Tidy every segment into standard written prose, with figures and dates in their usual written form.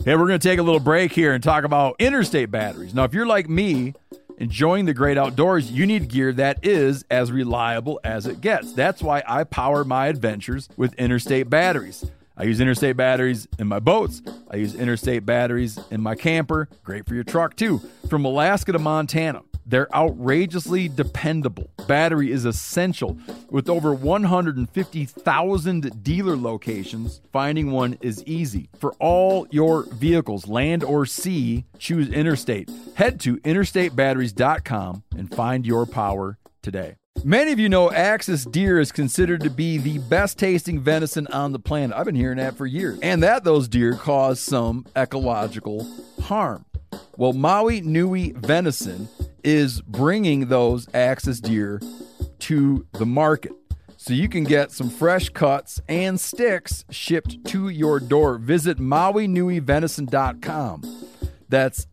Hey, we're going to take a little break here and talk about Interstate batteries. Now, if you're like me, enjoying the great outdoors, you need gear that is as reliable as it gets. That's why I power my adventures with Interstate batteries. I use Interstate batteries in my boats. I use Interstate batteries in my camper. Great for your truck, too. From Alaska to Montana, they're outrageously dependable. Battery is essential. With over 150,000 dealer locations, finding one is easy. For all your vehicles, land or sea, choose Interstate. Head to interstatebatteries.com and find your power today. Many of you know Axis deer is considered to be the best tasting venison on the planet. I've been hearing that for years. And that those deer cause some ecological harm. Well, Maui Nui Venison is bringing those Axis deer to the market. So you can get some fresh cuts and sticks shipped to your door. Visit MauiNuiVenison.com. That's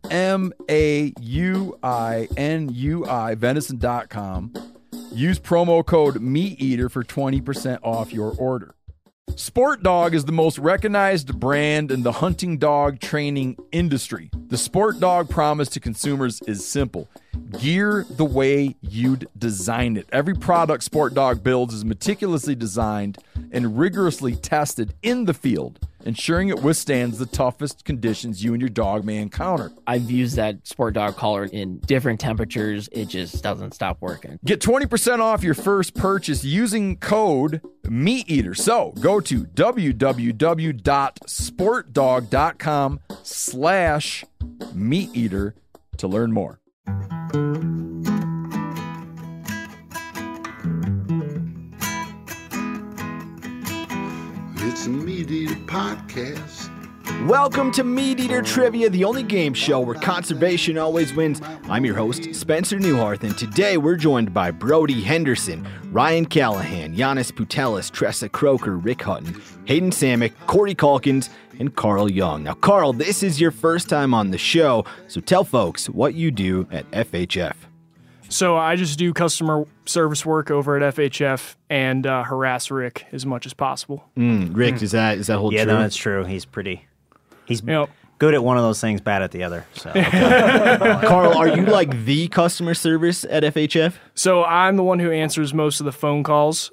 MAUINUI venison.com. Use promo code MeatEater for 20% off your order. Sport Dog is the most recognized brand in the hunting dog training industry. The Sport Dog promise to consumers is simple. Gear the way you'd design it. Every product Sport Dog builds is meticulously designed and rigorously tested in the field, ensuring it withstands the toughest conditions you and your dog may encounter. I've used that Sport Dog collar in different temperatures. It just doesn't stop working. Get 20% off your first purchase using code MeatEater. So go to www.sportdog.com/MeatEater to learn more. It's a Meat Eater podcast. Welcome to Meat Eater Trivia, the only game show where conservation always wins. I'm your host, Spencer Newharth, and today we're joined by Brody Henderson, Ryan Callahan, Giannis Putelis, Tressa Croker, Rick Hutton, Hayden Samick, Corey Calkins, and Carl Young. Now, Carl, this is your first time on the show, so tell folks what you do at FHF. So I just do customer service work over at FHF and harass Rick as much as possible. Rick, does that hold true? Yeah, no, that's true. He's good at one of those things, bad at the other. So. Carl, are you like the customer service at FHF? So I'm the one who answers most of the phone calls,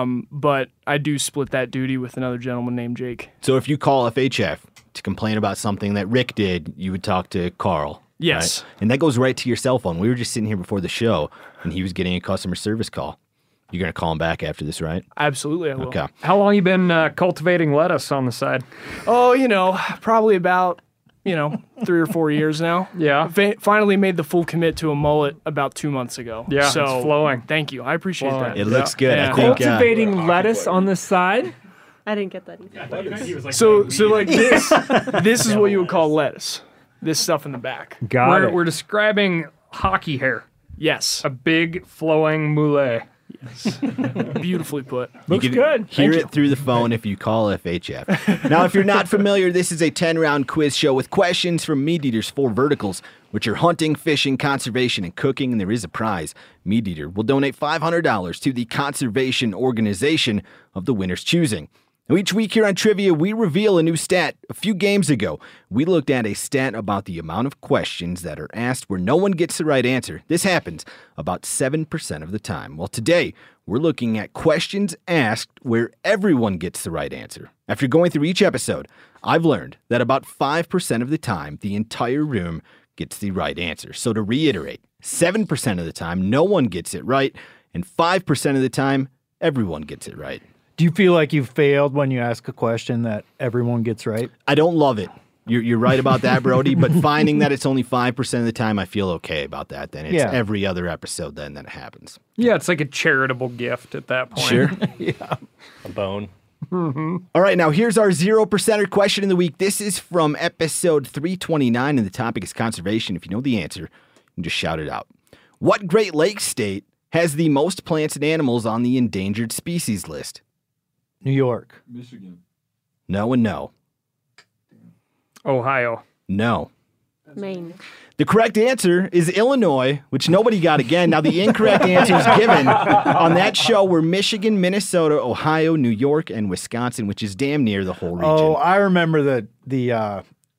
but I do split that duty with another gentleman named Jake. So if you call FHF to complain about something that Rick did, you would talk to Carl. Yes. Right? And that goes right to your cell phone. We were just sitting here before the show, and he was getting a customer service call. You're going to call him back after this, right? Absolutely, I will. Okay. How long you been cultivating lettuce on the side? Oh, probably about, 3 or 4 years now. Yeah. Finally made the full commit to a mullet about 2 months ago. Yeah, so, it's flowing. Thank you. I appreciate that. It looks good. Yeah. I think, Cultivating lettuce on the side? I didn't get that either. So like this is what you would call lettuce. This stuff in the back. We're describing hockey hair. Yes. A big flowing moulet. Yes. Beautifully put. Looks good. Hear it through the phone if you call FHF. Now, if you're not familiar, this is a 10-round quiz show with questions from Meat Eater's 4 verticals, which are hunting, fishing, conservation, and cooking, and there is a prize. Meat Eater will donate $500 to the conservation organization of the winner's choosing. Now, each week here on Trivia, we reveal a new stat. A few games ago, we looked at a stat about the amount of questions that are asked where no one gets the right answer. This happens about 7% of the time. Well, today, we're looking at questions asked where everyone gets the right answer. After going through each episode, I've learned that about 5% of the time, the entire room gets the right answer. So to reiterate, 7% of the time, no one gets it right, and 5% of the time, everyone gets it right. Do you feel like you've failed when you ask a question that everyone gets right? I don't love it. You're right about that, Brody, but finding that it's only 5% of the time, I feel okay about that then. It's every other episode then that it happens. Yeah, it's like a charitable gift at that point. Sure. Yeah. A bone. Mm-hmm. All right, now here's our 0%er question of the week. This is from episode 329, and the topic is conservation. If you know the answer, you can just shout it out. What Great Lakes state has the most plants and animals on the endangered species list? New York. Michigan. No and no. Ohio. No. Maine. The correct answer is Illinois, which nobody got again. Now, the incorrect answers given on that show were Michigan, Minnesota, Ohio, New York, and Wisconsin, which is damn near the whole region. Oh, I remember the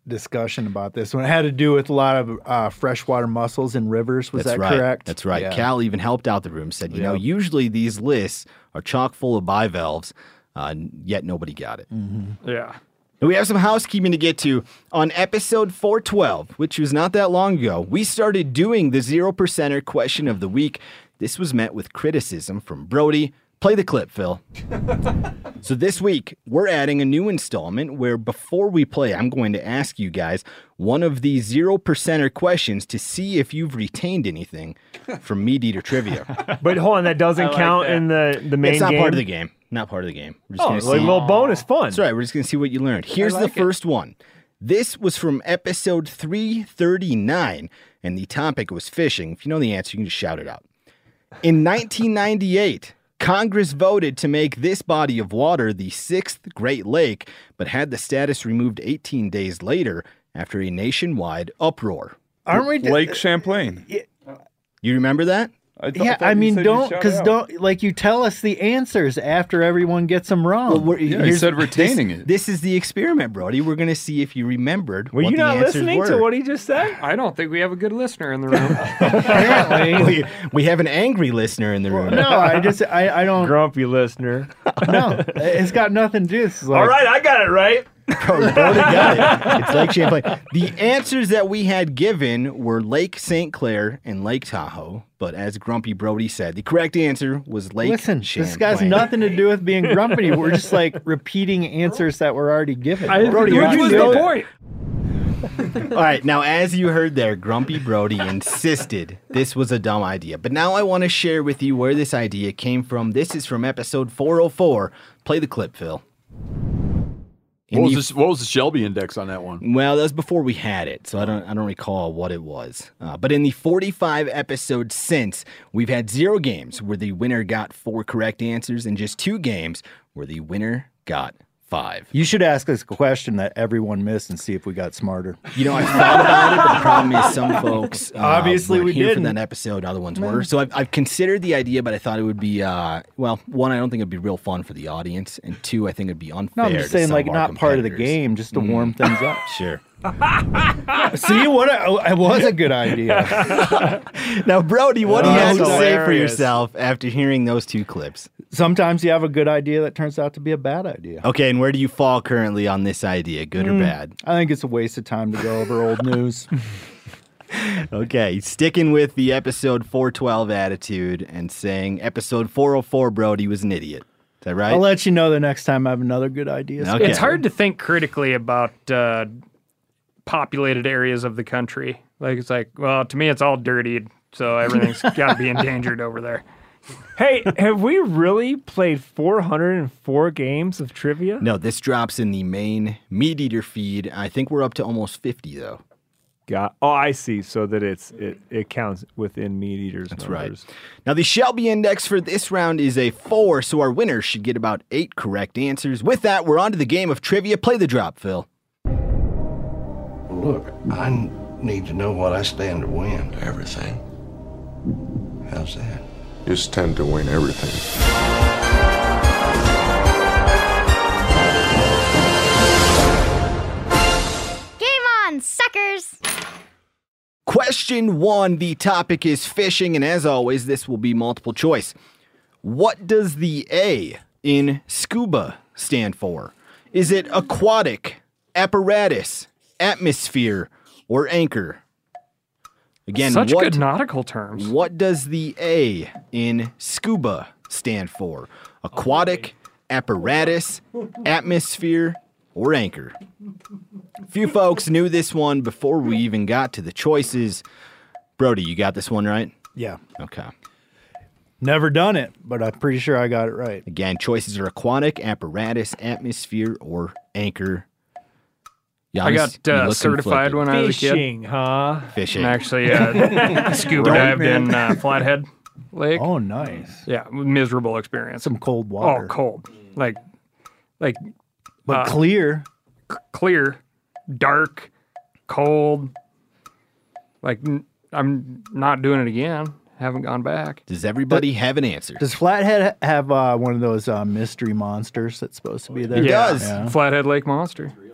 discussion about this one. It had to do with a lot of freshwater mussels in rivers. Was That's that right. correct? That's right. Yeah. Cal even helped out the room, said, Yep. usually these lists are chock full of bivalves, yet nobody got it. Yeah. And we have some housekeeping to get to. On episode 412, which was not that long ago, we started doing the 0%er question of the week. This was met with criticism from Brody. Play the clip, Phil. So this week, we're adding a new installment where before we play, I'm going to ask you guys one of the 0%er questions to see if you've retained anything from Meat Eater Trivia. But hold on, that doesn't count in the main It's not game? part of the game. Not part of the game. We're just Oh, gonna it's like a see. little bonus fun. That's right. We're just going to see what you learned. Here's the first one. This was from episode 339, and the topic was fishing. If you know the answer, you can just shout it out. In 1998, Congress voted to make this body of water the 6th Great Lake, but had the status removed 18 days later after a nationwide uproar. Aren't we? Lake Champlain. You remember that? Yeah, I mean, don't you tell us the answers after everyone gets them wrong. Well, Yeah, he said retaining it. This is the experiment, Brody. We're going to see if you remembered Were what you the not answers listening were. to what he just said? I don't think we have a good listener in the room. Apparently, we have an angry listener in the room. no, I don't. Grumpy listener. No, it's got nothing to do. This is like, All right, I got it right. Brody got it. It's Lake Champlain. The answers that we had given were Lake St. Clair and Lake Tahoe, but as Grumpy Brody said, the correct answer was Lake Listen, Champlain. this got nothing to do with being grumpy. We're just like repeating answers that were already given. Brody, which was the point? All right, now as you heard there, Grumpy Brody insisted this was a dumb idea. But now I want to share with you where this idea came from. This is from episode 404. Play the clip, Phil. What was the Shelby index on that one? Well, that was before we had it, so I don't recall what it was. But in the 45 episodes since, we've had 0 games where the winner got 4 correct answers and just 2 games where the winner got 5. You should ask us a question that everyone missed and see if we got smarter. You know, I thought about it, but the problem is some folks Obviously weren't we here didn't. for that episode, other ones were. So I've considered the idea, but I thought it would be, well, one, I don't think it'd be real fun for the audience, and 2, I think it'd be unfair. No, I'm just to saying, some like, of our not part of the competitors. game, just to warm things up. Sure. See, it was a good idea. Now, Brody, what do you have to that's say for hilarious. yourself after hearing those 2 clips? Sometimes you have a good idea that turns out to be a bad idea. Okay, and where do you fall currently on this idea, good or bad? I think it's a waste of time to go over old news. Okay, sticking with the episode 412 attitude and saying episode 404 Brody was an idiot. Is that right? I'll let you know the next time I have another good idea. Okay. It's hard to think critically about populated areas of the country. Like, it's like, well, to me, it's all dirtied, so everything's got to be endangered over there. Hey, have we really played 404 games of trivia? No, this drops in the main Meat Eater feed. I think we're up to almost 50, though. Oh, I see. So that it counts within Meat Eater's That's numbers. right. Now, the Shelby index for this round is a 4, so our winner should get about 8 correct answers. With that, we're on to the game of trivia. Play the drop, Phil. Look, I need to know what I stand to win. Everything. How's that? You stand to win everything. Game on, suckers! Question 1, the topic is fishing, and as always, this will be multiple choice. What does the A in scuba stand for? Is it aquatic, apparatus, atmosphere, or anchor? Again, Such good nautical terms. What does the A in scuba stand for? Aquatic, apparatus, atmosphere, or anchor? A few folks knew this one before we even got to the choices. Brody, you got this one right? Yeah. Okay. Never done it, but I'm pretty sure I got it right. Again, choices are aquatic, apparatus, atmosphere, or anchor. I Giannis, you got look certified conflicted. when I was a kid. Fishing, huh? Fishing. And actually scuba dived in Flathead Lake. Oh, nice. Yeah, miserable experience. Some cold water. Oh, cold. Like, but clear. Clear, dark, cold. Like, I'm not doing it again. Haven't gone back. Does everybody have an answer? Does Flathead have one of those mystery monsters that's supposed to be there? It does. Flathead Lake Monster.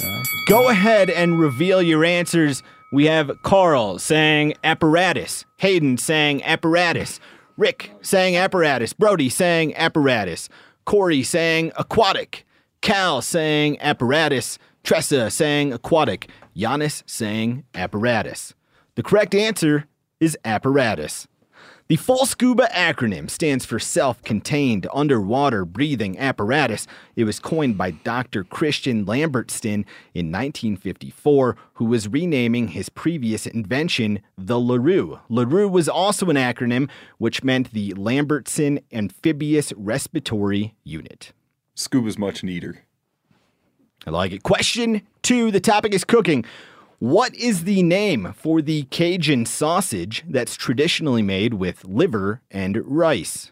Go ahead and reveal your answers. We have Carl saying apparatus, Hayden saying apparatus, Rick saying apparatus, Brody saying apparatus, Corey saying aquatic, Cal saying apparatus, Tressa saying aquatic, Giannis saying apparatus. The correct answer is apparatus. The full SCUBA acronym stands for Self-Contained Underwater Breathing Apparatus. It was coined by Dr. Christian Lambertson in 1954, who was renaming his previous invention, the LaRue. LaRue was also an acronym, which meant the Lambertson Amphibious Respiratory Unit. Scuba's much neater. I like it. Question 2, the topic is cooking. What is the name for the Cajun sausage that's traditionally made with liver and rice?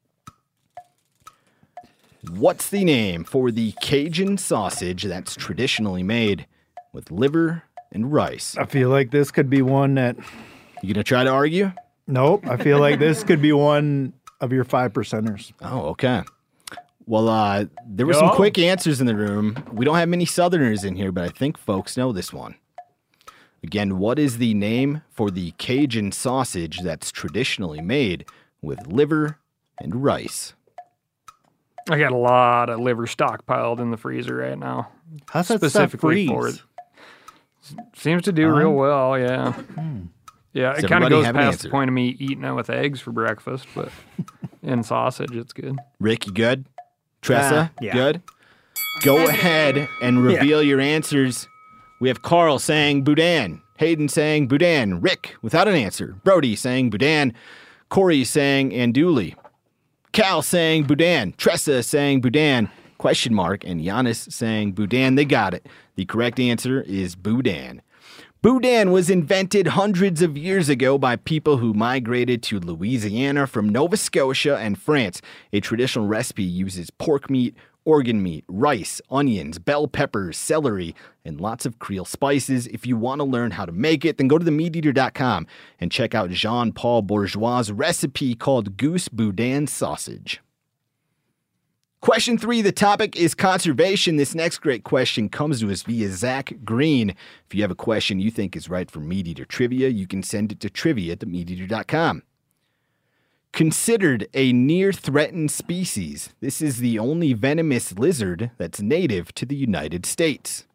What's the name for the Cajun sausage that's traditionally made with liver and rice? I feel like this could be one that... You gonna try to argue? Nope. I feel like this could be one of your 5%ers. Oh, okay. Well, there were some quick answers in the room. We don't have many Southerners in here, but I think folks know this one. Again, what is the name for the Cajun sausage that's traditionally made with liver and rice? I got a lot of liver stockpiled in the freezer right now. How's that specifically stuff for freeze? it? Seems to do real well, yeah. Yeah, Does it kind of everybody goes have an past answer? the point of me eating it with eggs for breakfast, but in sausage, it's good. Rick, you good? Tressa, Yeah. good? Go ahead and reveal your answers. We have Carl saying Boudin, Hayden saying Boudin, Rick without an answer, Brody saying Boudin, Corey saying Andouille, Cal saying Boudin, Tressa saying Boudin, question mark, and Giannis saying Boudin. They got it. The correct answer is Boudin. Boudin was invented hundreds of years ago by people who migrated to Louisiana from Nova Scotia and France. A traditional recipe uses pork meat, organ meat, rice, onions, bell peppers, celery, and lots of Creole spices. If you want to learn how to make it, then go to themeateater.com and check out Jean-Paul Bourgeois' recipe called Goose Boudin Sausage. Question 3, the topic is conservation. This next great question comes to us via Zach Green. If you have a question you think is right for Meat Eater Trivia, you can send it to trivia@themeateater.com. Considered a near-threatened species, this is the only venomous lizard that's native to the United States.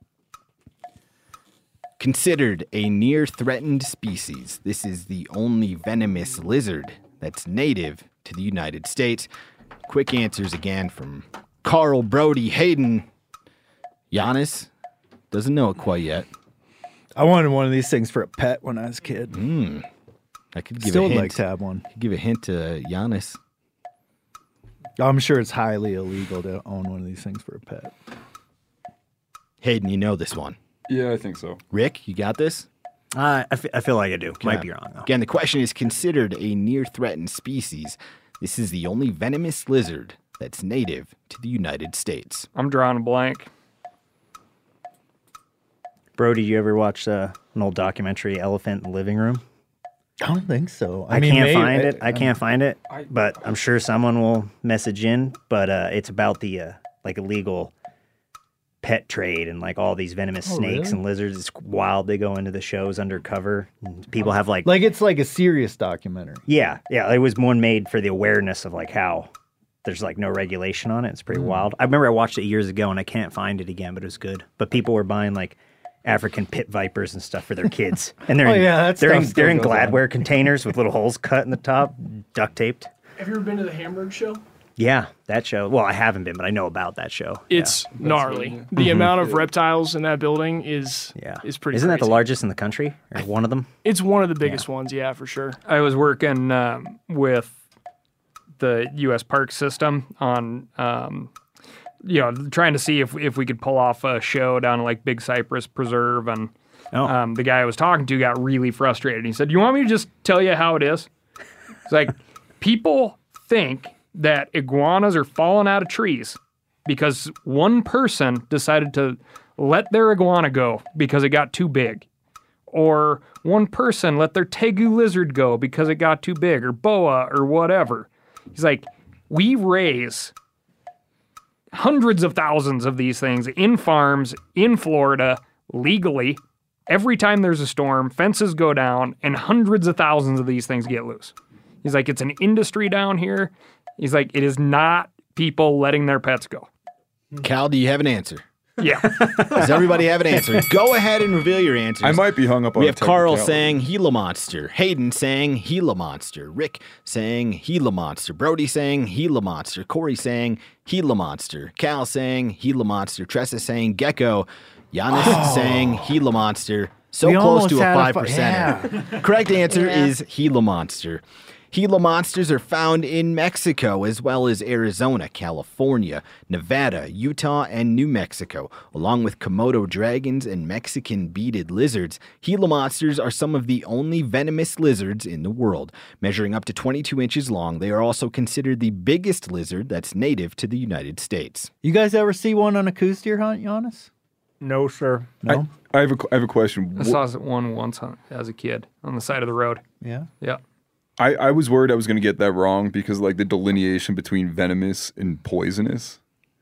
Considered a near-threatened species, this is the only venomous lizard that's native to the United States. Quick answers again from Carl, Brody, Hayden. Giannis doesn't know it quite yet. I wanted one of these things for a pet when I was a kid. I could give Still a would hint. like to have one. Give a hint to Giannis. I'm sure it's highly illegal to own one of these things for a pet. Hayden, you know this one. Yeah, I think so. Rick, you got this? I feel like I do. Might Okay. be wrong, though. Again, the question is considered a near-threatened species. This is the only venomous lizard that's native to the United States. I'm drawing a blank. Brody, you ever watch an old documentary, Elephant in the Living Room? I don't think so. I can't find it. I can't find it, but I'm sure someone will message in. But it's about the like illegal pet trade and like all these venomous snakes really? and lizards. It's wild. They go into the shows undercover. And people have like it's like a serious documentary. yeah. It was one made for the awareness of like how there's like no regulation on it. It's pretty wild. I remember I watched it years ago and I can't find it again, but it was good. But people were buying like African pit vipers and stuff for their kids, and they're they're in Gladware containers with little holes cut in the top, duct taped. Have you ever been to the Hamburg show? Yeah, that show. Well, I haven't been, but I know about that show. It's gnarly. The amount of reptiles in that building is pretty Isn't that the crazy. largest in the country? Or one of them? It's one of the biggest ones, yeah, for sure. I was working with the U.S. Park System on, trying to see if we could pull off a show down at like Big Cypress Preserve. And the guy I was talking to got really frustrated. He said, "You want me to just tell you how it is?" It's like, people think that iguanas are falling out of trees because one person decided to let their iguana go because it got too big. Or one person let their tegu lizard go because it got too big, or boa, or whatever. He's like, we raise hundreds of thousands of these things in farms in Florida legally. Every time there's a storm, fences go down, and hundreds of thousands of these things get loose. He's like, it's an industry down here. He's like, it is not people letting their pets go. Cal, do you have an answer? Yeah. Does everybody have an answer? Go ahead and reveal your answers. I might be hung up on We have Carl technicality. saying Gila Monster, Hayden saying Gila Monster, Rick saying Gila Monster, Brody saying Gila Monster, Corey saying Gila Monster, Cal saying Gila Monster, Tressa saying Gecko, Giannis saying Gila Monster. So We close almost to a had 5%. yeah. Correct answer Yeah. is Gila Monster. Gila monsters are found in Mexico as well as Arizona, California, Nevada, Utah, and New Mexico. Along with Komodo dragons and Mexican beaded lizards, Gila monsters are some of the only venomous lizards in the world. Measuring up to 22 inches long, they are also considered the biggest lizard that's native to the United States. You guys ever see one on a coos deer hunt, Giannis? No, sir. No? I have a question. I saw one once as a kid on the side of the road. Yeah. Yeah. I was worried I was going to get that wrong because like the delineation between venomous and poisonous.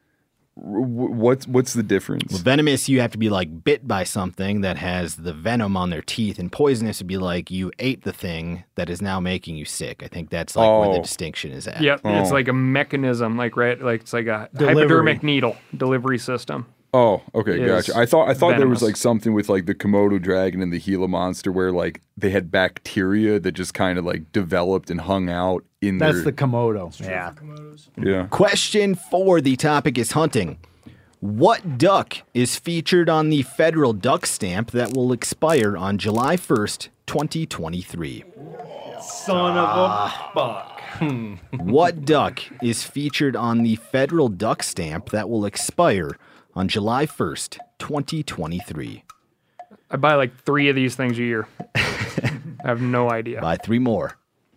What's the difference? Well, venomous, you have to be like bit by something that has the venom on their teeth, and poisonous would be like you ate the thing that is now making you sick. I think that's like where the distinction is at. Yep. It's Oh. like a mechanism, like it's like a Delivery. hypodermic needle delivery system. Oh, okay, Is gotcha. I thought there was venomous. like something with like the Komodo dragon and the Gila monster where like they had bacteria that just kind of like developed and hung out in That's their the Komodo. Yeah. yeah. Question 4, the topic is hunting. What duck is featured on the federal duck stamp that will expire on July 1st, 2023? Son of a fuck. What duck is featured on the federal duck stamp that will expire on July 1st, 2023? I buy like 3 of these things a year. I have no idea. Buy 3 more.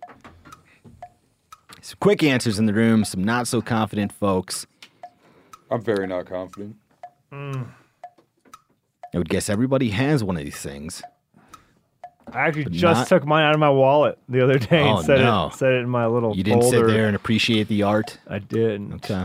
Some quick answers in the room, some not so confident folks. I'm very not confident. I would guess everybody has one of these things. I actually But just not- took mine out of my wallet the other day Oh, and set no. it in my little You didn't sit folder. there and appreciate the art? I did. Okay.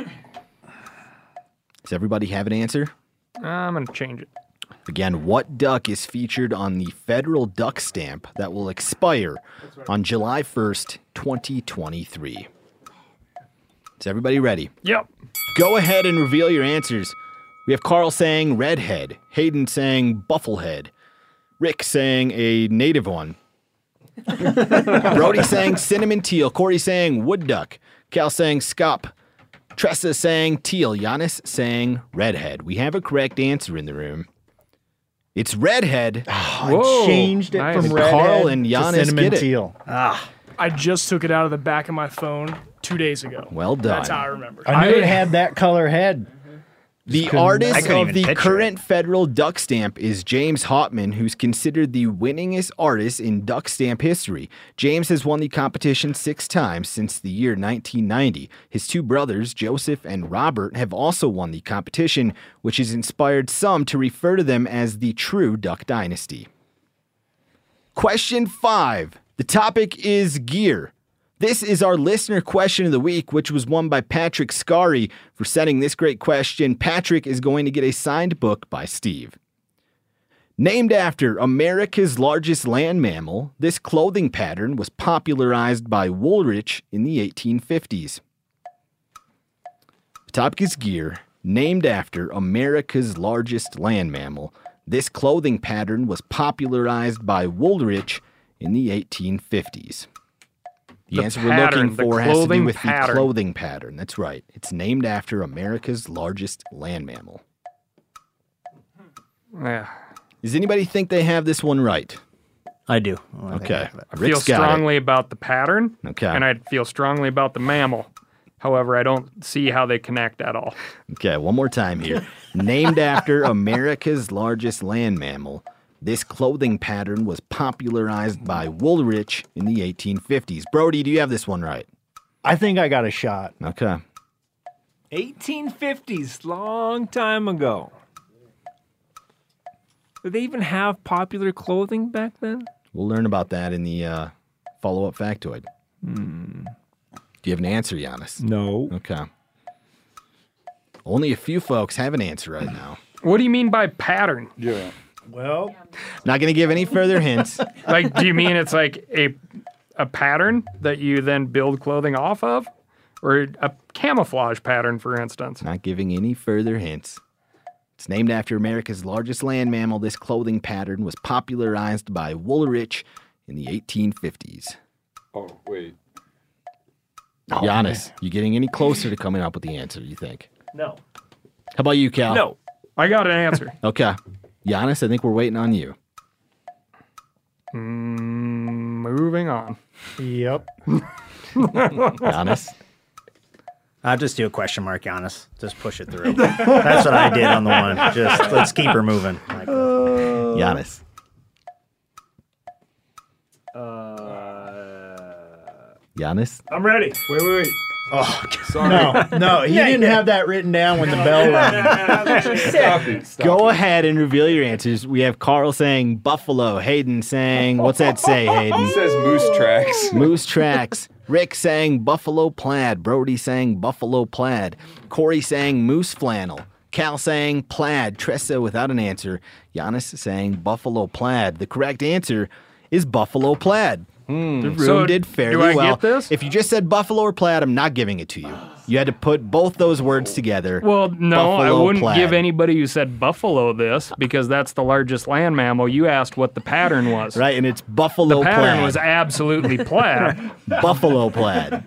Does everybody have an answer? I'm going to change it. Again, what duck is featured on the federal duck stamp that will expire on July 1st, 2023? Is everybody ready? Yep. Go ahead and reveal your answers. We have Carl saying redhead, Hayden saying bufflehead, Rick saying a native one, Brody saying cinnamon teal, Corey saying wood duck, Cal saying scop, Tressa saying teal, Giannis saying redhead. We have a correct answer in the room. It's redhead. I changed it nice. from And redhead Carl and to Giannis cinnamon get it. teal. I just took it out of the back of my phone 2 days ago. Well done. That's how I remember. I knew it had that color head. The I artist couldn't of even the picture current federal duck stamp is James Hauptman, who's considered the winningest artist in duck stamp history. James has won the competition 6 times since the year 1990. His 2 brothers, Joseph and Robert, have also won the competition, which has inspired some to refer to them as the true Duck Dynasty. Question 5. The topic is gear. This is our listener question of the week, which was won by Patrick Scary for sending this great question. Patrick is going to get a signed book by Steve. Named after America's largest land mammal, this clothing pattern was popularized by Woolrich in the 1850s. The topic is gear. Named after America's largest land mammal, this clothing pattern was popularized by Woolrich in the 1850s. The The answer pattern, we're the looking for has to do clothing with pattern. the clothing pattern. That's right. It's named after America's largest land mammal. Yeah. Does anybody think they have this one right? I do. Okay. I feel Rick's got it. strongly about the pattern. Okay. And I feel strongly about the mammal. However, I don't see how they connect at all. Okay, one more time here. Named after America's largest land mammal, this clothing pattern was popularized by Woolrich in the 1850s. Brody, do you have this one right? I think I got a shot. Okay. 1850s, long time ago. Did they even have popular clothing back then? We'll learn about that in the follow-up factoid. Do you have an answer, Giannis? No. Okay. Only a few folks have an answer right now. What do you mean by pattern? Yeah. Well, not going to give any further hints. Like, do you mean it's like a pattern that you then build clothing off of? Or a camouflage pattern, for instance? Not giving any further hints. It's named after America's largest land mammal. This clothing pattern was popularized by Woolrich in the 1850s. Oh, wait. Giannis, you getting any closer to coming up with the answer, you think? No. How about you, Cal? No. I got an answer. Okay. Giannis, I think we're waiting on you. Moving on. Yep. Giannis? I'll just do a question mark, Giannis. Just push it through. That's what I did on the one. Just let's keep her moving. Giannis. Giannis? I'm ready. Wait. Oh, sorry. No, he didn't have that written down when the bell rang. Stop Go ahead and reveal your answers. We have Carl saying buffalo, Hayden saying, what's that say, Hayden? It says moose tracks. Moose tracks. Rick saying buffalo plaid. Brody saying buffalo plaid. Corey saying moose flannel. Cal saying plaid. Tressa without an answer. Giannis saying buffalo plaid. The correct answer is buffalo plaid. The room So, did fairly do I well. get this? If you just said buffalo or plaid, I'm not giving it to you. You had to put both those words together. Well, no, I Buffalo wouldn't plaid. give anybody who said buffalo this because that's the largest land mammal. You asked what the pattern was. Right, and it's buffalo The pattern plaid. was absolutely plaid. Buffalo plaid.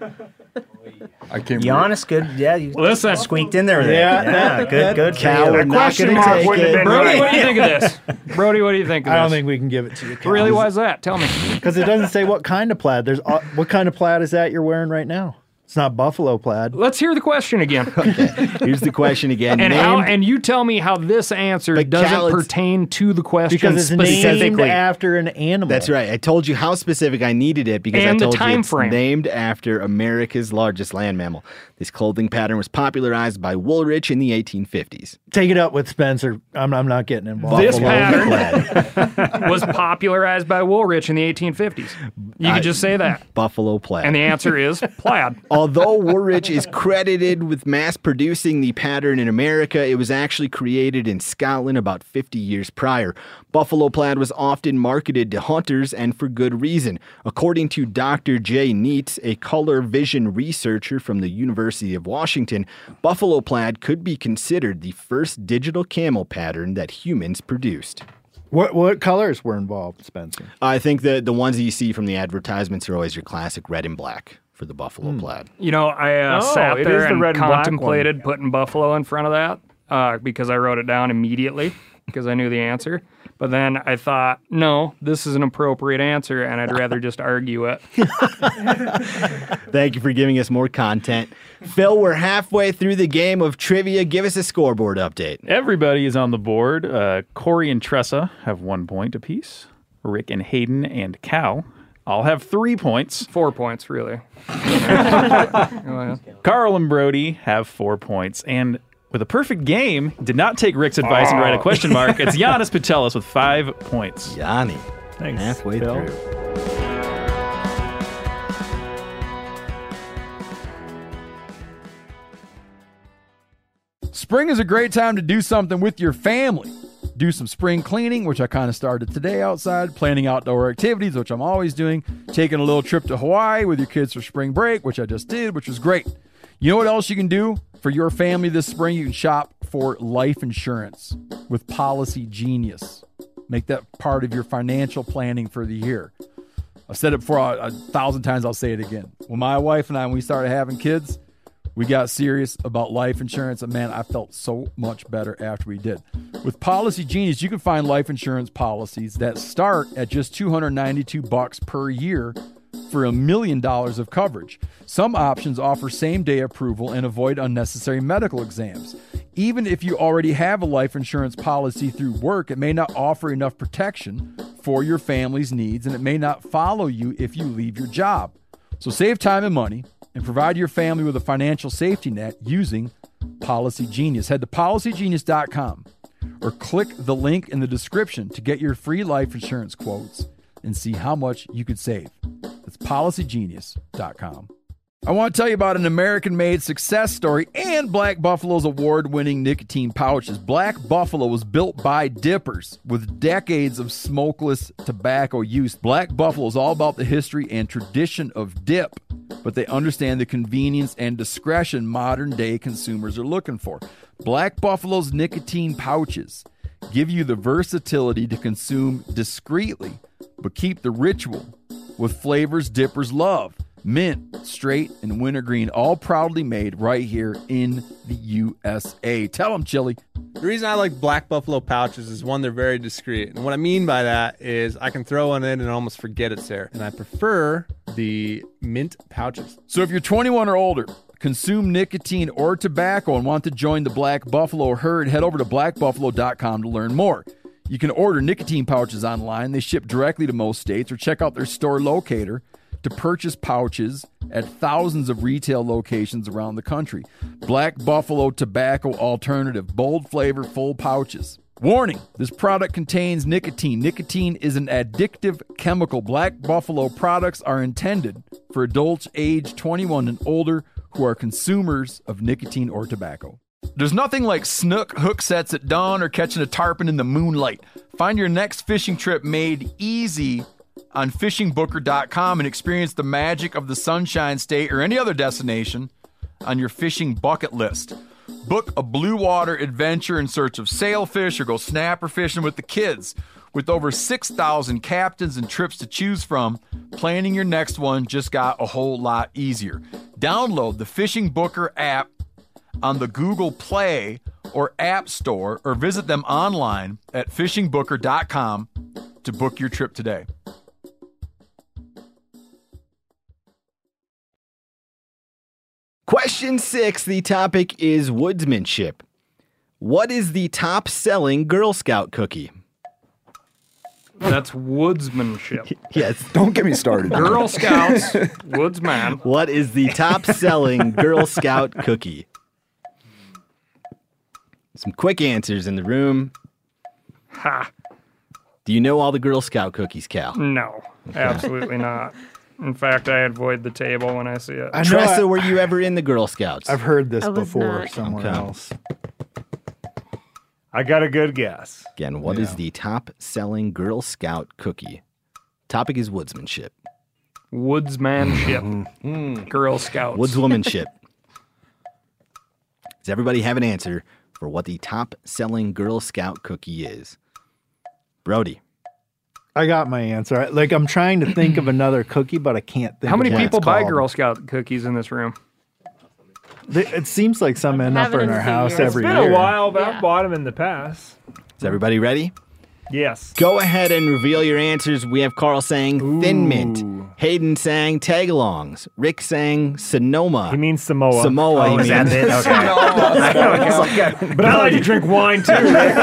I can't Giannis, good. Yeah, you Listen. squeaked in there. Yeah, good. for Cal, you. we're not Question going to mark take wouldn't have it. been Brody, what do you think of this? Brody, what do you think of I this? don't think we can give it to you. Cal. Really, why is that? Tell me. Because it doesn't say what kind of plaid. There's what kind of plaid is that you're wearing right now? It's not buffalo plaid. Let's hear the question again. Here's the question again. And you tell me how this answer But doesn't Cal, it's- pertain to the question Because it's named specifically. after an animal. That's right. I told you how specific I needed it because And I the told you time it's frame. named after America's largest land mammal. This clothing pattern was popularized by Woolrich in the 1850s. Take it up with Spencer. I'm not getting involved. This Buffalo pattern plaid. was popularized by Woolrich in the 1850s. You could just say that. Buffalo plaid. And the answer is plaid. Although Woolrich is credited with mass producing the pattern in America, it was actually created in Scotland about 50 years prior. Buffalo plaid was often marketed to hunters and for good reason. According to Dr. Jay Neitz, a color vision researcher from the University of Washington, buffalo plaid could be considered the first digital camo pattern that humans produced. What colors were involved, Spencer? I think the ones that you see from the advertisements are always your classic red and black for the buffalo plaid. You know, I Oh, sat it there is the and red and black contemplated putting buffalo in front of that because I wrote it down immediately because I knew the answer. But then I thought, no, this is an appropriate answer, and I'd rather just argue it. Thank you for giving us more content. Phil, we're halfway through the game of trivia. Give us a scoreboard update. Everybody is on the board. Corey and Tressa have 1 point apiece. Rick and Hayden and Cal all have 3 points. 4 points, really. Carl and Brody have 4 points. And with a perfect game, did not take Rick's advice and write a question mark. It's Giannis Putelis with 5 points. Yanni, Thanks, halfway Phil. through. Spring is a great time to do something with your family. Do some spring cleaning, which I kind of started today outside, planning outdoor activities, which I'm always doing, taking a little trip to Hawaii with your kids for spring break, which I just did, which was great. You know what else you can do for your family this spring? You can shop for life insurance with Policy Genius. Make that part of your financial planning for the year. I've said it before 1,000 times, I'll say it again. When my wife and I, when we started having kids, we got serious about life insurance, and man, I felt so much better after we did. With Policy Genius, you can find life insurance policies that start at just $292 per year for $1 million of coverage. Some options offer same-day approval and avoid unnecessary medical exams. Even if you already have a life insurance policy through work, it may not offer enough protection for your family's needs, and it may not follow you if you leave your job. So save time and money and provide your family with a financial safety net using Policy Genius. Head to policygenius.com or click the link in the description to get your free life insurance quotes and see how much you could save. That's policygenius.com. I want to tell you about an American-made success story and Black Buffalo's award-winning nicotine pouches. Black Buffalo was built by dippers with decades of smokeless tobacco use. Black Buffalo is all about the history and tradition of dip, but they understand the convenience and discretion modern-day consumers are looking for. Black Buffalo's nicotine pouches give you the versatility to consume discreetly, but keep the ritual with flavors dippers love. Mint, straight, and wintergreen, all proudly made right here in the USA. Tell them, Chili. The reason I like Black Buffalo pouches is, one, they're very discreet. And what I mean by that is I can throw one in and almost forget it's there. And I prefer the mint pouches. So if you're 21 or older, consume nicotine or tobacco, and want to join the Black Buffalo herd, head over to blackbuffalo.com to learn more. You can order nicotine pouches online. They ship directly to most states, or check out their store locator to purchase pouches at thousands of retail locations around the country. Black Buffalo Tobacco Alternative. Bold flavor, full pouches. Warning, this product contains nicotine. Nicotine is an addictive chemical. Black Buffalo products are intended for adults age 21 and older who are consumers of nicotine or tobacco. There's nothing like snook hook sets at dawn or catching a tarpon in the moonlight. Find your next fishing trip made easy on fishingbooker.com and experience the magic of the Sunshine State or any other destination on your fishing bucket list. Book a blue water adventure in search of sailfish or go snapper fishing with the kids. With over 6,000 captains and trips to choose from, planning your next one just got a whole lot easier. Download the Fishing Booker app on the Google Play or App Store, or visit them online at fishingbooker.com to book your trip today. Question 6, the topic is woodsmanship. What is the top-selling Girl Scout cookie? That's woodsmanship. Yes. Don't get me started. Girl Scouts, woodsman. What is the top-selling Girl Scout cookie? Some quick answers in the room. Ha. Do you know all the Girl Scout cookies, Cal? No, absolutely not. In fact, I avoid the table when I see it. Tressa, were you ever in the Girl Scouts? I've heard this I was before not. somewhere else. I got a good guess. Again, what is the top-selling Girl Scout cookie? Topic is woodsmanship. Woodsmanship. Girl Scouts. Woodswomanship. Does everybody have an answer for what the top-selling Girl Scout cookie is? Brody. I got my answer. I'm trying to think of another cookie, but I can't think How of many what people it's buy called. Girl Scout cookies in this room? It seems like some end up haven't in in our a few house years. every It's year. been a while, but Yeah. I've bought them in the past. Is everybody ready? Yes. Go ahead and reveal your answers. We have Carl saying Thin Mint. Hayden saying Tagalongs. Rick saying Sonoma. He means Samoa. Samoa, he is that means. it? Okay. But I like to drink wine too.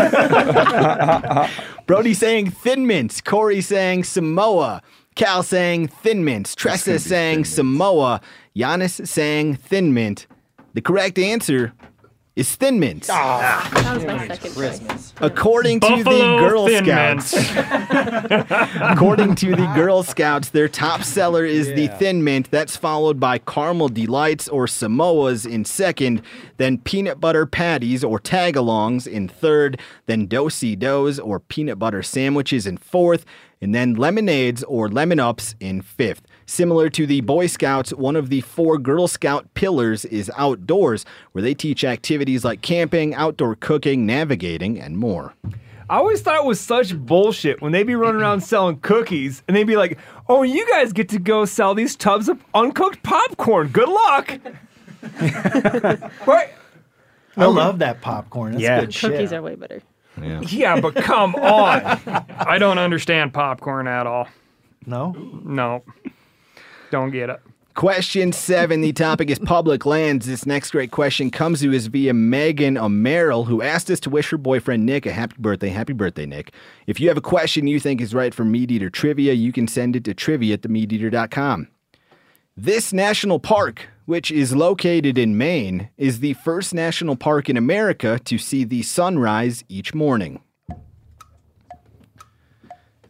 Brody saying Thin Mints. Corey saying Samoa. Cal saying Thin Mints. Tressa saying Samoa. Giannis saying Thin Mint. The correct answer is Thin Mints. That was my second choice. According to the Buffalo Girl Thin Scouts, according to the Girl Scouts, their top seller is the Thin Mint. That's followed by Caramel Delights or Samoas in second, then Peanut Butter Patties or Tagalongs in third, then Do-si-dos or Peanut Butter Sandwiches in fourth, and then Lemonades or Lemon Ups in fifth. Similar to the Boy Scouts, one of the 4 Girl Scout pillars is outdoors, where they teach activities like camping, outdoor cooking, navigating, and more. I always thought it was such bullshit when they'd be running around selling cookies and they'd be like, oh, you guys get to go sell these tubs of uncooked popcorn. Good luck. Right? I love that popcorn. That's Yeah. good shit. Cookies are way better. Yeah, but come on. I don't understand popcorn at all. No? No. Don't get it. Question 7, the topic is public lands. This next great question comes to us via Megan O'Merrill, who asked us to wish her boyfriend Nick a happy birthday. Happy birthday, Nick. If you have a question you think is right for Meat Eater Trivia, you can send it to trivia@themeateater.com. This national park, which is located in Maine, is the first national park in America to see the sunrise each morning.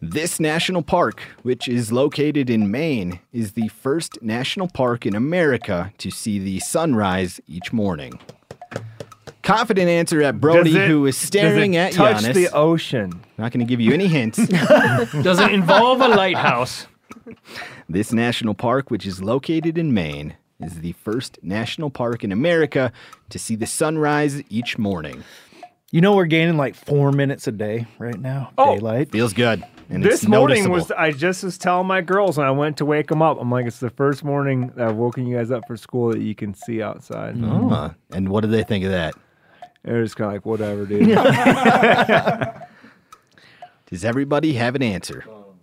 This national park, which is located in Maine, is the first national park in America to see the sunrise each morning. Confident answer at Brody, who is staring at touch Giannis. the ocean? Not going to give you any hints. Does it involve a lighthouse? This national park, which is located in Maine, is the first national park in America to see the sunrise each morning. You know we're gaining like 4 minutes a day right now. Daylight. Feels good. And This it's morning noticeable. I just was telling my girls when I went to wake them up. I'm like, it's the first morning that I've woken you guys up for school that you can see outside. Oh, and what do they think of that? They're just kind of like, whatever, dude. Does everybody have an answer?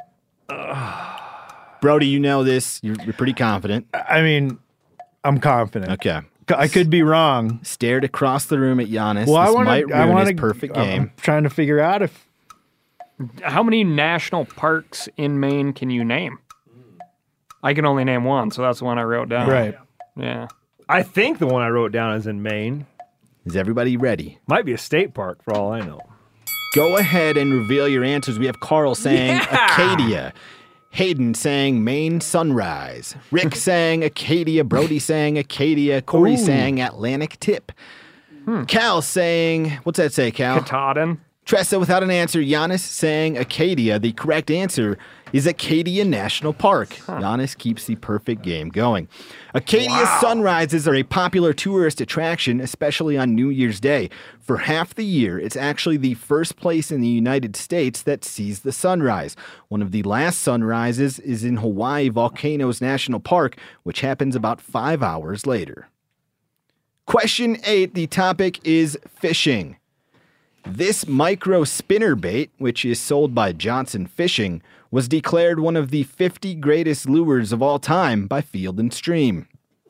Brody, you know this. You're pretty confident. I mean, I'm confident. Okay. I could be wrong. Stared across the room at Giannis. Well, This I might want ruin to. his perfect game. I'm trying to figure out if. How many national parks in Maine can you name? I can only name one, so that's the one I wrote down. Right. Yeah. I think the one I wrote down is in Maine. Is everybody ready? Might be a state park for all I know. Go ahead and reveal your answers. We have Carl saying Acadia. Hayden saying Maine Sunrise. Rick saying Acadia. Brody saying Acadia. Corey saying Atlantic Tip. Cal saying, what's that say, Cal? Katahdin. Tressa without an answer. Giannis saying Acadia. The correct answer is Acadia National Park. Giannis keeps the perfect game going. Acadia sunrises are a popular tourist attraction, especially on New Year's Day. For half the year, it's actually the first place in the United States that sees the sunrise. One of the last sunrises is in Hawaii Volcanoes National Park, which happens about 5 hours later. Question 8, the topic is fishing. This micro spinnerbait, which is sold by Johnson Fishing, was declared one of the 50 greatest lures of all time by Field and Stream.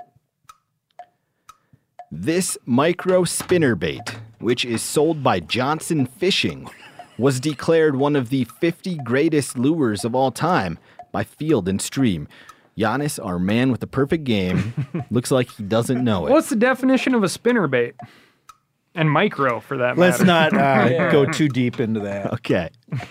This micro spinnerbait, which is sold by Johnson Fishing, was declared one of the 50 greatest lures of all time by Field and Stream. Giannis, our man with the perfect game, looks like he doesn't know it. What's the definition of a spinnerbait? And micro, for that Let's matter. not go too deep into that. Okay.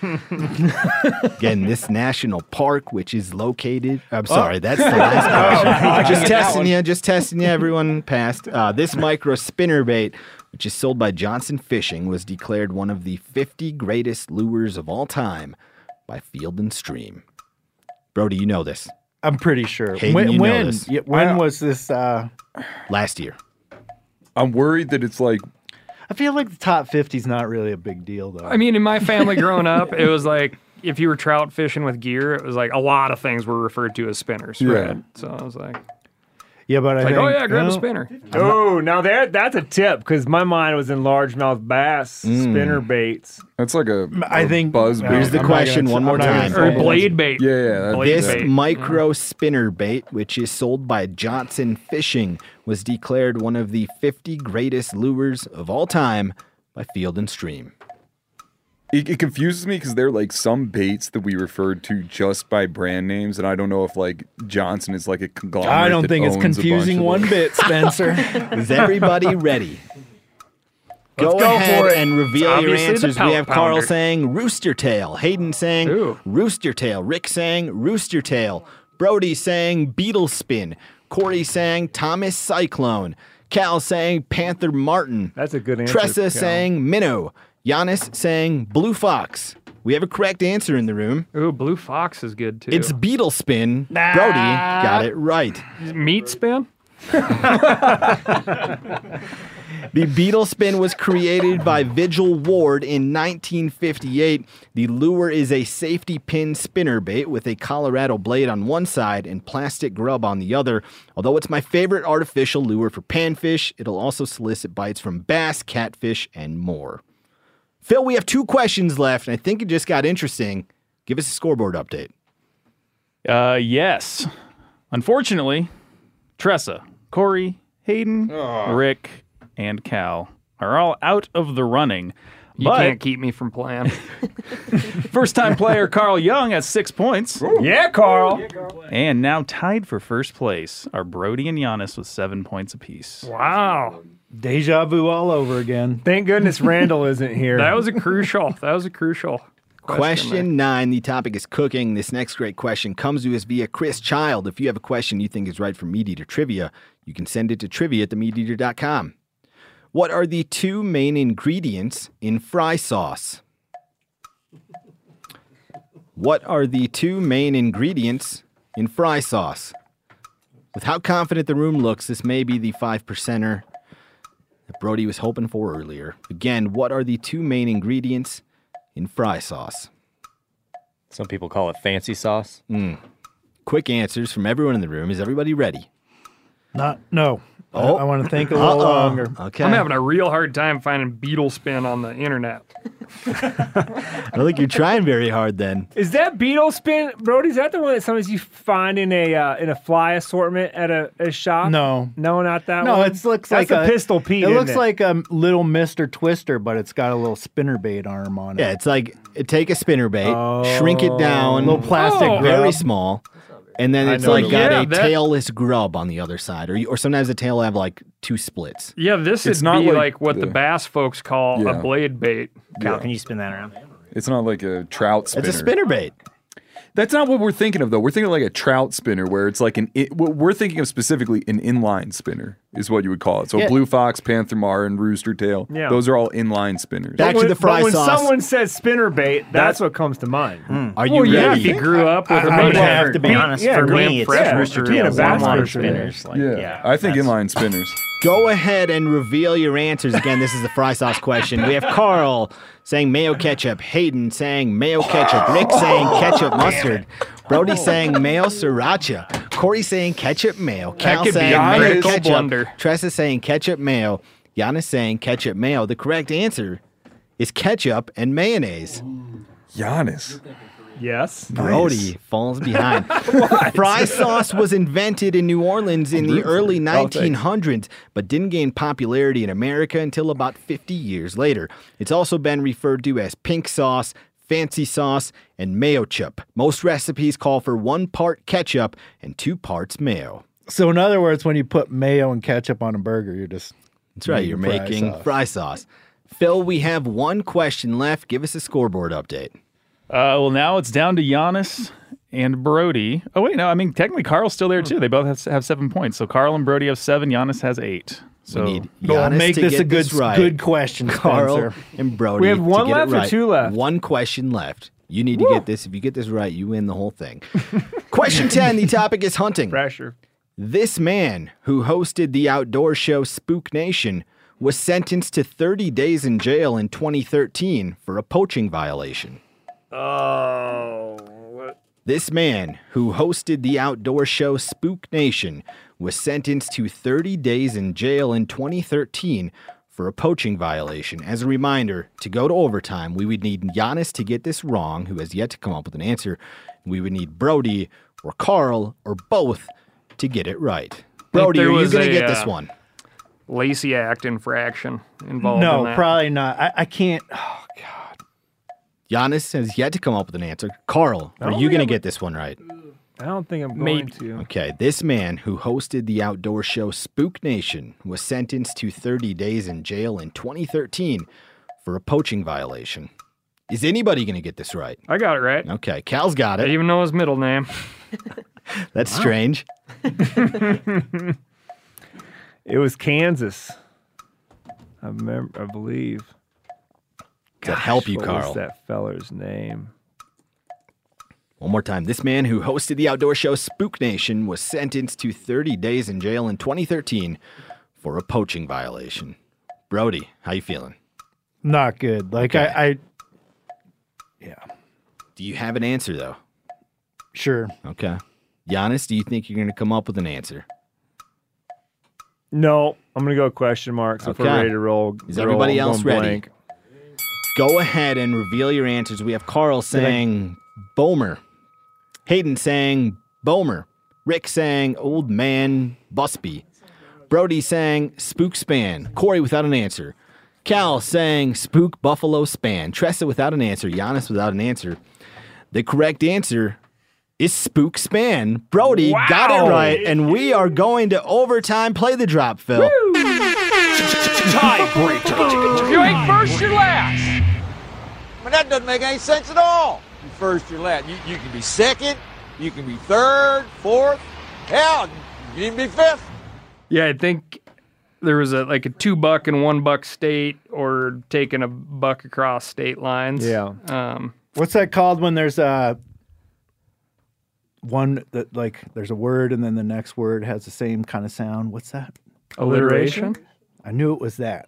Again, this national park, which is located... I'm sorry, that's the last question. Just testing you. Everyone passed. This micro spinnerbait, which is sold by Johnson Fishing, was declared one of the 50 greatest lures of all time by Field and Stream. Brody, you know this. I'm pretty sure. Hayden, you know this. When was this? Last year. I'm worried that it's like... I feel like the top 50 is not really a big deal, though. I mean, in my family growing up, it was like if you were trout fishing with gear, it was like a lot of things were referred to as spinners, right? So I was like, yeah, but I think, oh yeah, grab a spinner. Oh, now that's a tip because my mind was in largemouth bass spinner baits. That's like a buzz bait. Here's the question one more time. Or blade bait. Yeah. This micro spinner bait, which is sold by Johnson Fishing, was declared one of the 50 greatest lures of all time by Field and Stream. It confuses me because there are like some baits that we referred to just by brand names, and I don't know if like Johnson is like a conglomerate. I don't think it's confusing one bit, Spencer. Is everybody ready? Go ahead and reveal your answers. We have Carl saying Rooster Tail, Hayden saying Rooster Tail, Rick saying Rooster Tail, Brody saying Beetle Spin, Corey saying Thomas Cyclone, Cal saying Panther Martin. That's a good answer. Tressa Cal. saying Minnow. Giannis saying Blue Fox. We have a correct answer in the room. Ooh, Blue Fox is good too. It's Beetle Spin. Brody got it right. Meat spin? The Beetle Spin was created by Vigil Ward in 1958. The lure is a safety pin spinnerbait with a Colorado blade on one side and plastic grub on the other. Although it's my favorite artificial lure for panfish, it'll also solicit bites from bass, catfish, and more. Phil, we have 2 questions left, and I think it just got interesting. Give us a scoreboard update. Yes. Unfortunately, Tressa, Corey, Hayden, Rick, and Cal are all out of the running. You can't keep me from playing. First-time player Carl Young has 6 points. Yeah, Carl. And now tied for first place are Brody and Giannis with 7 points apiece. Wow. Deja vu all over again. Thank goodness Randall isn't here. That was a crucial. Question 9. The topic is cooking. This next great question comes to us via Chris Child. If you have a question you think is right for Meat Eater Trivia, you can send it to trivia@themeateater.com. What are the 2 main ingredients in fry sauce? What are the 2 main ingredients in fry sauce? With how confident the room looks, this may be the 5%er that Brody was hoping for earlier. Again, what are the 2 main ingredients in fry sauce? Some people call it fancy sauce. Quick answers from everyone in the room. Is everybody ready? No. Oh. I want to think a little longer. Okay. I'm having a real hard time finding beetle spin on the internet. I don't think you're trying very hard then. Is that beetle spin, Brody? Is that the one that sometimes you find in a fly assortment at a shop? No, not that one. No, it looks That's like a Pistol Pete. It isn't looks like a little Mr. Twister, but it's got a little spinnerbait arm on it. Yeah, it's like take a spinnerbait, shrink it down, little plastic very grub. small, and then it's like got a tailless grub on the other side, or sometimes the tail will have like 2 splits. Yeah, this It's would not be like like what the the- bass folks call a blade bait. Kyle, can you spin that around? It's not like a trout spinner. It's a spinnerbait. That's not what we're thinking of, though. We're thinking of like a trout spinner, where it's like what we're thinking of specifically an inline spinner is what you would call it. So Yeah. Blue Fox, Panther Mar, and Rooster Tail. Yeah. Those are all inline spinners. Back to the fry when sauce. someone says spinnerbait, that's what comes to mind. Are you Well, yeah, ready? if you grew up with I a would bait have to be honest. yeah, For limp me, it's fresh Rooster being a Tails. bass Inline fisherman. spinners. Like, Yeah, I think inline spinners. Go ahead and reveal your answers. Again, this is the fry sauce question. We have Carl saying mayo ketchup, Hayden saying mayo ketchup, Rick saying ketchup mustard, Brody saying mayo sriracha, Corey saying ketchup mayo, Cal could be saying a mayo miracle ketchup, blender. Tressa saying ketchup mayo, Giannis saying ketchup mayo. The correct answer is ketchup and mayonnaise. Giannis. Yes. Brody falls behind. Fry sauce was invented in New Orleans in the early 1900s, but didn't gain popularity in America until about 50 years later. It's also been referred to as pink sauce, fancy sauce, and mayo chup. Most recipes call for 1 part ketchup and 2 parts mayo. So in other words, when you put mayo and ketchup on a burger, you're just That's right, you're making fry sauce. Phil, we have 1 question left. Give us a scoreboard update. Well, now it's down to Giannis and Brody. Oh, wait, no. I mean, technically, Carl's still there, too. They both have 7 points. So Carl and Brody have 7. Giannis has 8. So We need Giannis make to this get a good this right. good question, Carl Spencer. and Brody. We have to 1 get it left or right. 2 left? 1 question left. You need to get this. If you get this right, you win the whole thing. Question 10. The topic is hunting. Pressure. This man who hosted the outdoor show Spook Nation was sentenced to 30 days in jail in 2013 for a poaching violation. Oh. This man who hosted the outdoor show Spook Nation was sentenced to 30 days in jail in 2013 for a poaching violation. As a reminder, to go to overtime, we would need Giannis to get this wrong, who has yet to come up with an answer. We would need Brody or Carl or both to get it right. Brody, are you going to get this one? Lacey Act infraction involved in No, that. probably not. I can't. Oh, God. Giannis has yet to come up with an answer. Carl, are you going to get this one right? I don't think I'm going to. Okay, this man who hosted the outdoor show Spook Nation was sentenced to 30 days in jail in 2013 for a poaching violation. Is anybody going to get this right? I got it right. Okay, Cal's got I it. even know his middle name. That's strange. It was Kansas. I believe. Does that help you, What Carl? was that feller's name? One more time. This man who hosted the outdoor show Spook Nation was sentenced to 30 days in jail in 2013 for a poaching violation. Brody, how you feeling? Not good. Like, Okay. yeah. Do you have an answer, though? Sure. Okay. Giannis, do you think you're going to come up with an answer? No, I'm going to go question mark. So if we're Okay. ready to roll. Is everybody I'm else going ready? blank. Go ahead and reveal your answers. We have Carl saying Bomer, Hayden saying Bomer, Rick saying Old Man Busby, Brody saying Spook Span, Corey without an answer, Cal saying Spook Buffalo Span, Tressa without an answer, Giannis without an answer. The correct answer is Spook Span. Brody got it right, and we are going to overtime. Play the drop, Phil. Tiebreaker. You ain't first, you're last. My mean, that doesn't make any sense at all. You first, you're last. You can be second, you can be third, fourth, hell, you can be fifth. Yeah, I think there was a $2 and $1 state, or taking a buck across state lines. Yeah. What's that called when there's one that there's a word and then the next word has the same kind of sound? What's that? Alliteration? I knew it was that.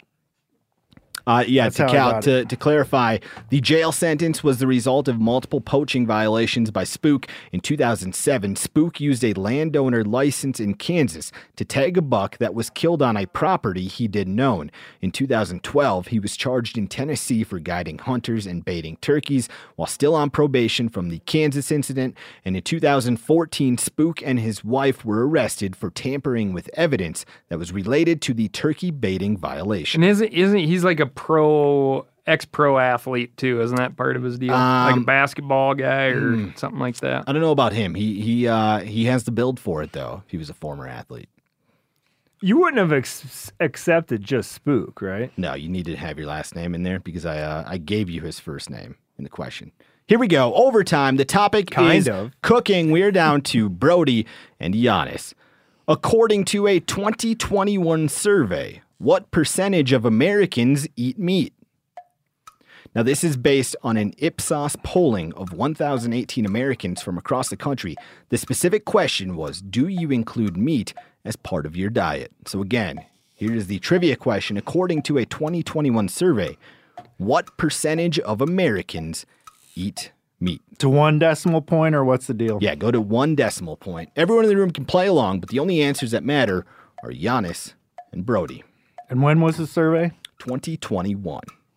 To clarify, the jail sentence was the result of multiple poaching violations by Spook. In 2007, Spook used a landowner license in Kansas to tag a buck that was killed on a property he didn't own. In 2012, he was charged in Tennessee for guiding hunters and baiting turkeys while still on probation from the Kansas incident. And in 2014, Spook and his wife were arrested for tampering with evidence that was related to the turkey baiting violation. And isn't he's like a ex-pro athlete too? Isn't that part of his deal? Like a basketball guy or something like that? I don't know about him. He has the build for it though. He was a former athlete. You wouldn't have accepted just Spook, right? No, you need to have your last name in there because I gave you his first name in the question. Here we go. Overtime. The topic is cooking. We are down to Brody and Giannis. According to a 2021 survey, what percentage of Americans eat meat? Now, this is based on an Ipsos polling of 1,018 Americans from across the country. The specific question was, do you include meat as part of your diet? So again, here is the trivia question. According to a 2021 survey, what percentage of Americans eat meat? To 1 decimal point, or what's the deal? Yeah, go to 1 decimal point. Everyone in the room can play along, but the only answers that matter are Giannis and Brody. And when was the survey? 2021.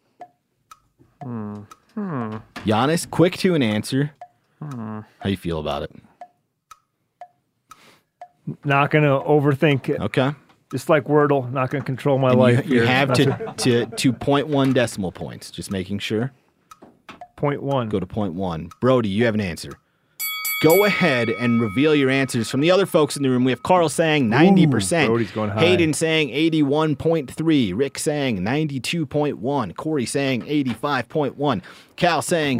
Giannis, quick to an answer. How you feel about it? Not going to overthink it. Okay. Just like Wordle, not going to control my life. You have to 0.1 decimal points. Just making sure. 0.1. Go to 0.1. Brody, you have an answer. Go ahead and reveal your answers. From the other folks in the room, we have Carl saying 90%. Brody's going high. Hayden saying 81.3. Rick saying 92.1. Corey saying 85.1. Cal saying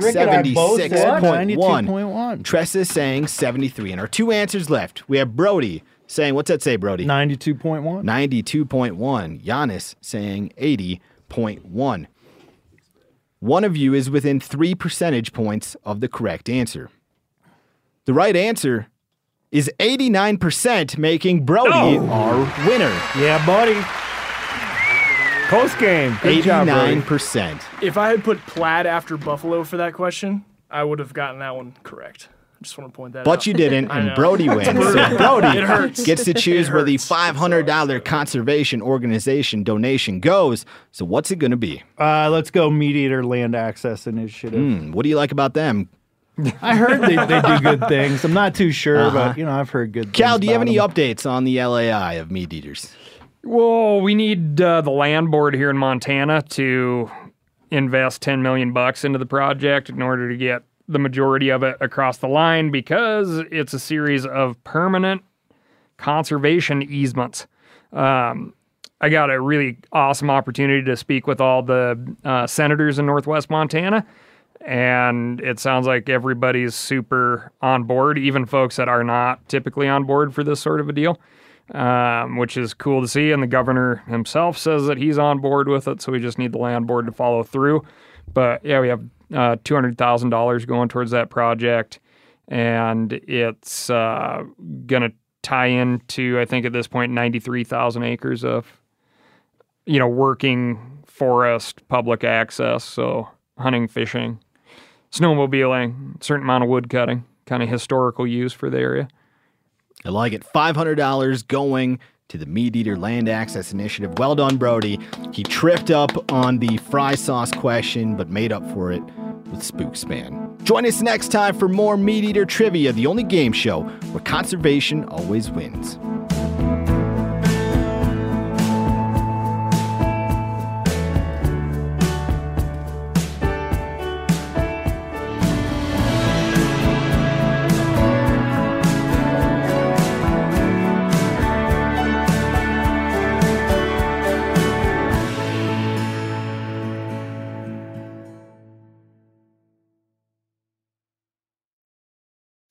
76.1. Tressa saying 73. And our 2 answers left. We have Brody saying, what's that say, Brody? 92.1. 92.1. Giannis saying 80.1. One of you is within 3 percentage points of the correct answer. The right answer is 89%, making Brody our winner. Yeah, buddy. Close game. Good job, Brody. 89%. If I had put Plaid after Buffalo for that question, I would have gotten that one correct. I just want to point that out. But you didn't, and Brody wins. So Brody gets to choose where the $500 conservation organization donation goes. So what's it going to be? Let's go Meat Eater Land Access Initiative. What do you like about them? I heard they do good things. I'm not too sure, but I've heard good things. Cal, do you have about any them. updates on the LAI of meat eaters? Well, we need the land board here in Montana to invest $10 million into the project in order to get the majority of it across the line, because it's a series of permanent conservation easements. I got a really awesome opportunity to speak with all the senators in Northwest Montana, and it sounds like everybody's super on board, even folks that are not typically on board for this sort of a deal, which is cool to see. And the governor himself says that he's on board with it, so we just need the land board to follow through. But yeah, we have $200,000 going towards that project, and it's going to tie into, I think at this point, 93,000 acres of, working forest, public access, so hunting, fishing, snowmobiling, certain amount of wood cutting, kind of historical use for the area. I like it. $500 going to the Meat Eater Land Access Initiative. Well done, Brody. He tripped up on the fry sauce question, but made up for it with Spook Span. Join us next time for more Meat Eater Trivia, the only game show where conservation always wins.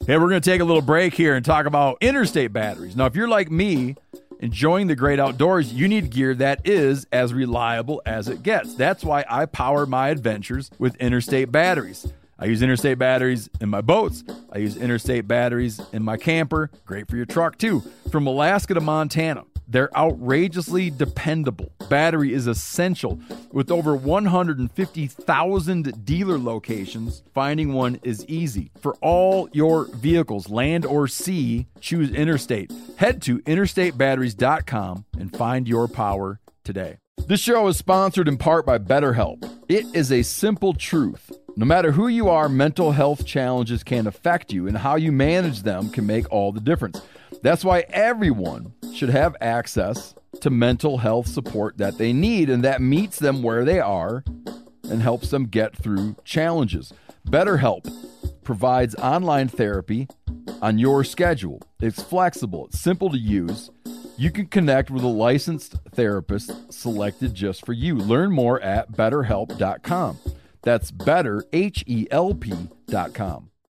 Hey, we're going to take a little break here and talk about Interstate batteries. Now, if you're like me, enjoying the great outdoors, you need gear that is as reliable as it gets. That's why I power my adventures with Interstate batteries. I use Interstate batteries in my boats. I use Interstate batteries in my camper. Great for your truck, too. From Alaska to Montana, they're outrageously dependable. Battery is essential. With over 150,000 dealer locations, finding one is easy. For all your vehicles, land or sea, choose Interstate. Head to interstatebatteries.com and find your power today. This show is sponsored in part by BetterHelp. It is a simple truth. No matter who you are, mental health challenges can affect you, and how you manage them can make all the difference. That's why everyone should have access to mental health support that they need, and that meets them where they are and helps them get through challenges. BetterHelp provides online therapy on your schedule. It's flexible, it's simple to use. You can connect with a licensed therapist selected just for you. Learn more at betterhelp.com. That's betterhelp.com.